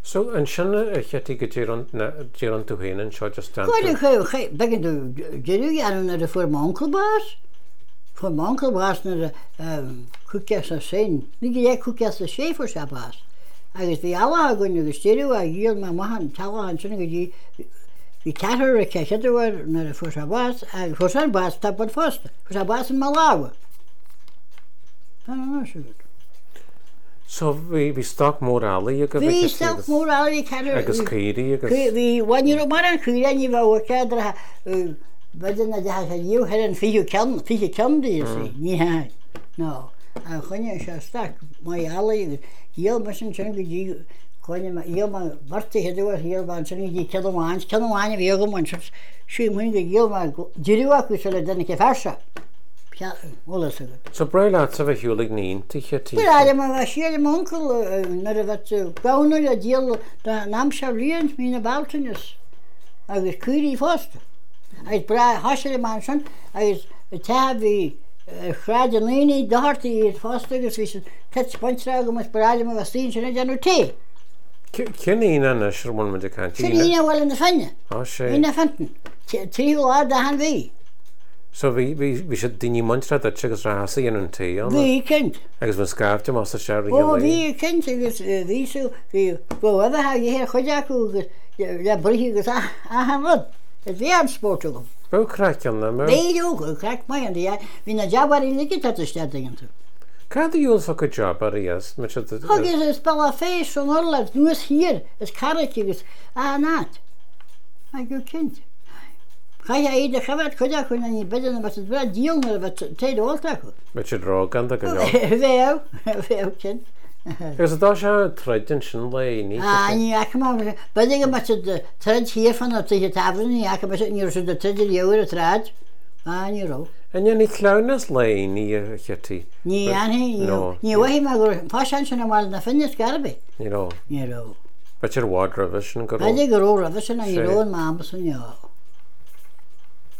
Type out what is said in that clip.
So an sinna a chetí go dtíar an tú héanaan seo just stand. Chuir begin tú deú anú na a fu mankelbás. Fu mankelbás na cuceas a sin. Ní é cuceas a séfor se bás. Agus bhí áha gonne agus tíú a díal me mahan talhan sinna go dí hí cear a ceisiadhar na a fu a bás agus fu an bás tapad fásta. Fu a bás an Malawi. So bhí stoc mór álaí a go Bhí stoc mór álaí cear agus cíirí agus bhí bhainú mar an chuúile ní bh ceadra beidir na de a díú head an fiú ceandaí sé ní ha ná a chuine se sta mai álaí díal mar sin sin go dí chuine íal barta headúir híalbáin sin dí ceanháine bhí go man siúmhain go díal dúú acu se le denna ce fersa. So breile sa bheith hiúlaigh níon chetí. Bráide mar bheith siad mcal na a bheith gaú a díal nám se rion mí na baltainnis agus cuirí fásta. Agus bra hasise mar sin agus te bhí chráid an líí dáirtaí iad fásta agus bhí te pointre go mas bráide mar bhtíín sinna deanú té. Cinní anna siúmna de cantí. Cinní bhfuil na fanne. sé. Ína fantan. Tíá a han bhí. So bhí sé daoine muintre a tugus rása dhéanaan taí an. Bhí cint. Agus bfu scábte más se bhí cint agus víú bhí bh ha hé chuideachú agus le brithe agus han rud. Is bhí an sport gom. Bú craicean na mar. Béú go creic mai an hí na jabbarí ligi steinganta. Cad dúil fa go job ar ías? Agus is spell a fééis an orla nuas hir is caraici agus náat. A go cint. Cha iad a chafad chuide chun í beidir na bra díalnar bheith téad áilta chu. Be sé rá ganda go bhéh cin. Gus dá se treidir sin le ní. Ní beidir go mat treid hífan a tuthe tafaní a níor sú de treidir leir a tráid ní rá. An ní chlánas le ní chetí. Ní ní bhhí me gur páan sin bháil na finne garbé. Ní rá. Ní rá. Be sé bhád ra bheit sin go. Beidir go ró ra bheit sin na í rón má san.